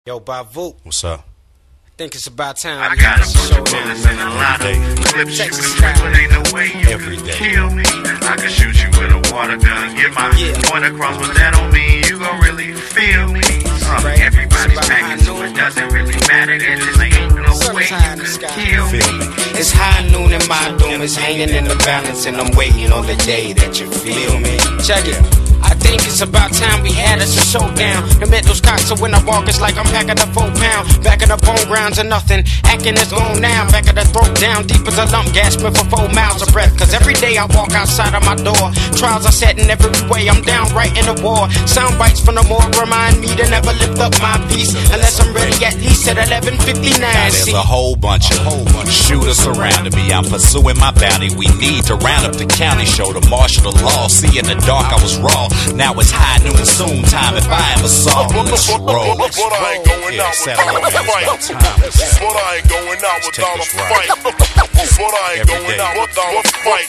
Yo, Bavu, What's up? I think it's about time. I got a bunch of bullets and a lot of clips. You can trip, but ain't no way you can kill me. I can shoot you with a water gun, get my point across, but that don't mean you gon' really feel me. Everybody's packing, so it doesn't really matter. There just ain't no way you can kill me. It's high noon and my doom is hanging in the balance, and I'm waiting on the day that you feel me. Check it. I think it's about time we had us a showdown. The mental's cocked, so when I walk, it's like I'm packing a 4 pound. Back of the bone grounds or nothing, acting is gone now. Back of the throat down, deep as a lump, gasping for 4 miles of breath. Cause every day I walk outside of my door, trials are set in every way. I'm down right in the war. Sound bites from the morgue remind me to never lift up my piece unless I'm ready at least at 11:59. There's a whole bunch of shooters surrounding me. I'm pursuing my bounty. We need to round up the county, show the marshal the law. See, in the dark I was raw. Now it's high noon soon time if I ever saw. Let's roll. But I ain't going out without a fight. But I ain't going out without a fight. But I ain't going out without a fight.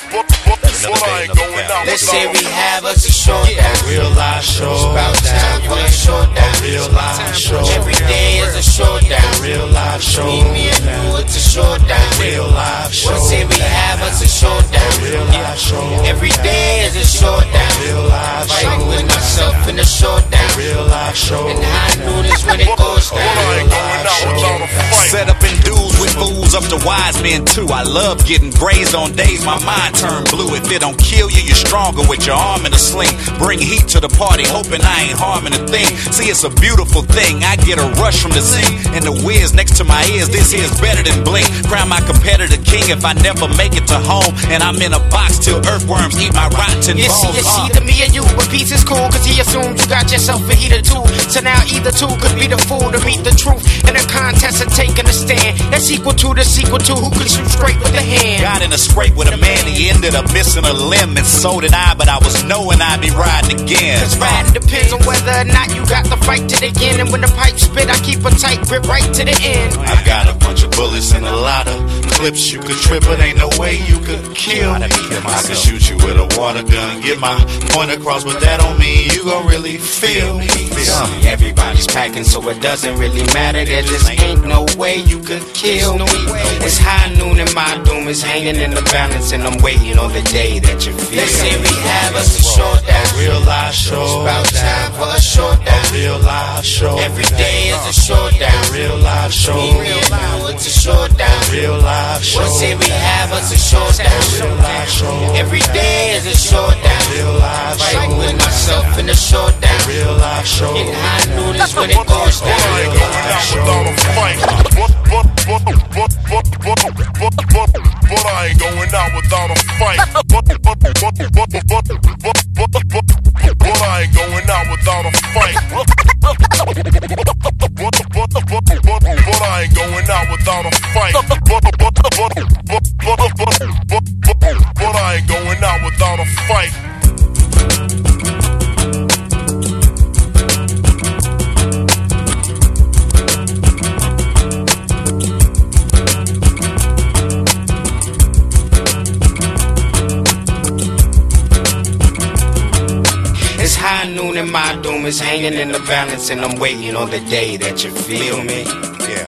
But I ain't going out. Let's say we have us a showdown. Real live show. It's about time for a showdown. Real live show. Every day is a showdown. Real live show. Me and you, it's a showdown. Real live show. Let's say we have us a showdown. Real live show. Every day is a showdown. Real live show. Fighting with myself in a showdown. Real live show. And high noon is when it goes down. I ain't going out without a fight. Set up in duels with fools up to wise men too. I love getting grazed on days my mind turned blue. If it don't kill you, you're stronger with your arm in a sling. Bring heat to the party, hoping I ain't harming a thing. See, it's a beautiful thing. I get a rush from the scene and the whiz next to my ears. This here's better than blink. Crown my competitor king if I never make it to home. And I'm in a box till earthworms eat my rotten bones. You see, to me and you, but peace is cool, cause he assumed you got yourself a heater too. So now either two could be the fool to meet the truth. In a contest of taking a stand, that's equal to the sequel to who could shoot straight with the hand. Got in a scrape with a man, he ended up missing a limb, and so did I, but I was knowing I'd be riding again. Cause riding depends on whether or not you got the fight to the end. And when the pipe spit, I keep a tight grip right to the end. I got a bunch of bullets and a lot of clips. You could trip, but ain't no way you could kill me. I can shoot you with a water gun, get my point across, but that don't mean you gon' really feel me. Everybody's packing, so it doesn't really matter. There just ain't no way you could kill me. It's high noon and my doom is hanging in the balance, and I'm waiting on the day that you feel. Let's say we have us a showdown. Real live show. It's about time for a showdown. Real live show. Every day is a showdown. Real live show. Real live, it's a showdown. Real live show. Let's say we have us a showdown. Real live show. Every day is a showdown. Real live show. Fighting with myself in a showdown. Real live show. And high noon is when it goes down. But I ain't going out without a fight. But I ain't going out without a fight. But I ain't going out without a fight. But I ain't going out without a fight. But I ain't going out without a fight. It's high noon and my doom is hanging in the balance, and I'm waiting on the day that you feel me.